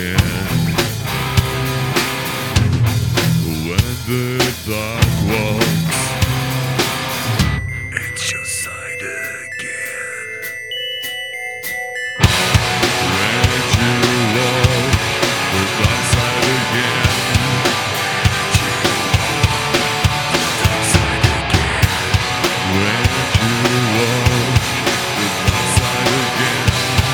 again. When the dark walks at your side again. When you walk the dark side again. When you walk the dark side again.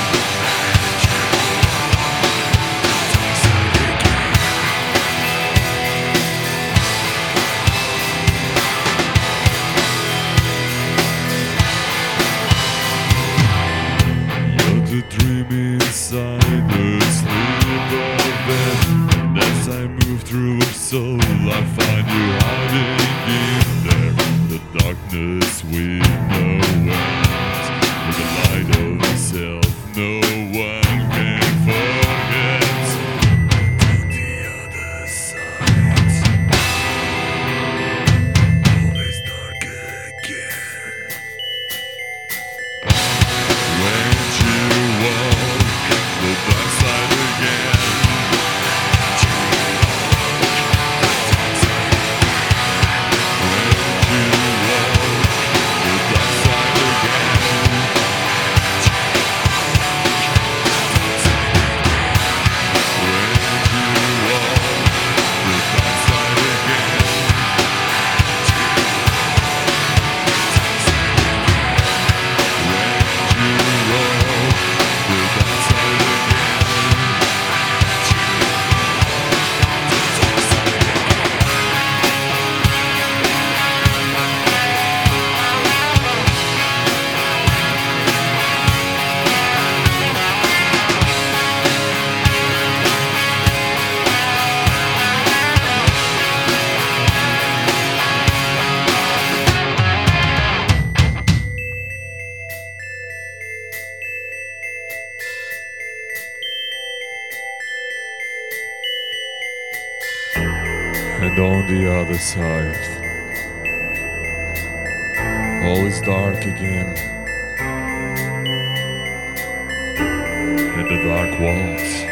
The dream inside the sleep of bed. And as I move through a soul, I find you hiding in there. The darkness with no end. With the light of self, no one can forget. On the other side, all is dark again. When you walk the dark side again. When you walk the dark side again. When you walk the dark side again. And on the other side, all is dark again, and the dark walls